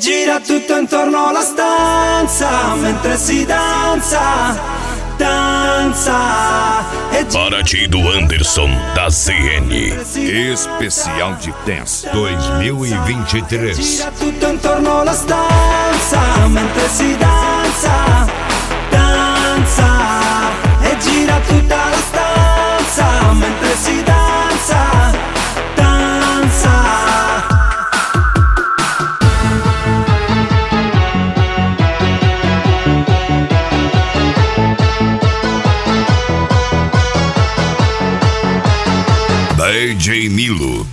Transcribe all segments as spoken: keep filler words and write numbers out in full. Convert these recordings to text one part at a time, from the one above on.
gira tutto intorno alla stanza mentre si danza, danza. E Paraty do Anderson da Z N. Especial de Dance dois mil e vinte e três. gira tutto intorno alla stanza mentre si danza, danza. E gira tutta la stanza mentre si danza, danza. D J Nilo.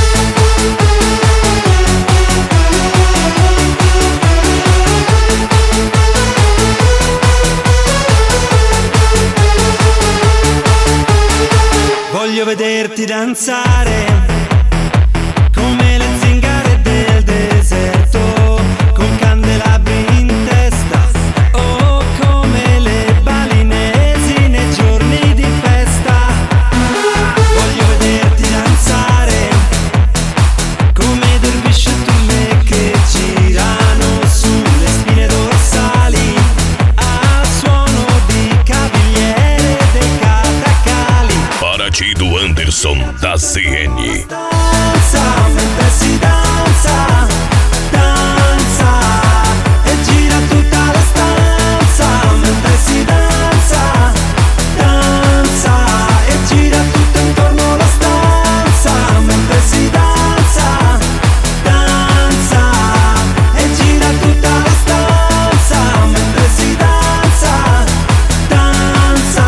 Voglio vederti danzare come le zingare del deserto, con candelabri in testa, o come le balinesi nei giorni di festa. Voglio vederti danzare come dervisci e tulle che girano sulle spine dorsali al suono di cavigliere dei catacali. Paraty do Anderson da Z N. Danza mentre si danza, danza. E gira tutta la stanza mentre si danza, danza. E gira tutto intorno alla stanza mentre si danza, danza. E gira tutta la stanza mentre si danza, danza.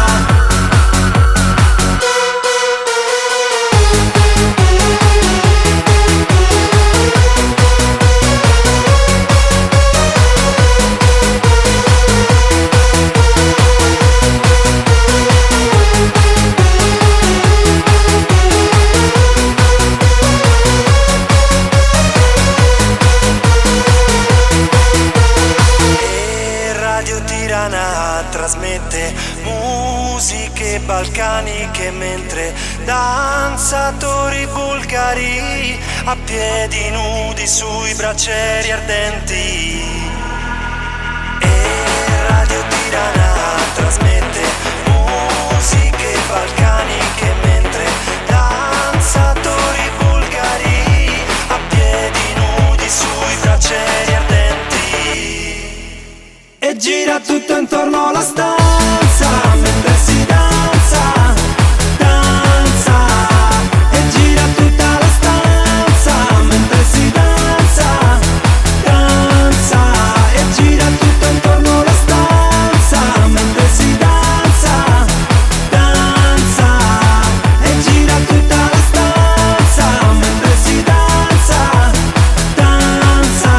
E Radio Tirana trasmette musiche balcaniche mentre danzatori bulgari a piedi nudi sui braccieri ardenti. E Radio Tirana trasmette musiche balcaniche mentre danzatori bulgari a piedi nudi sui braccieri ardenti. E gira tutto intorno alla stanza mentre si danza, danza. E gira tutta la stanza mentre si danza, danza. E gira tutto intorno alla stanza mentre si danza, danza. E gira tutta la stanza mentre si danza, danza.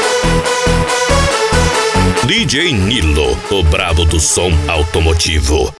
D J Nilo, o brabo do som automotivo.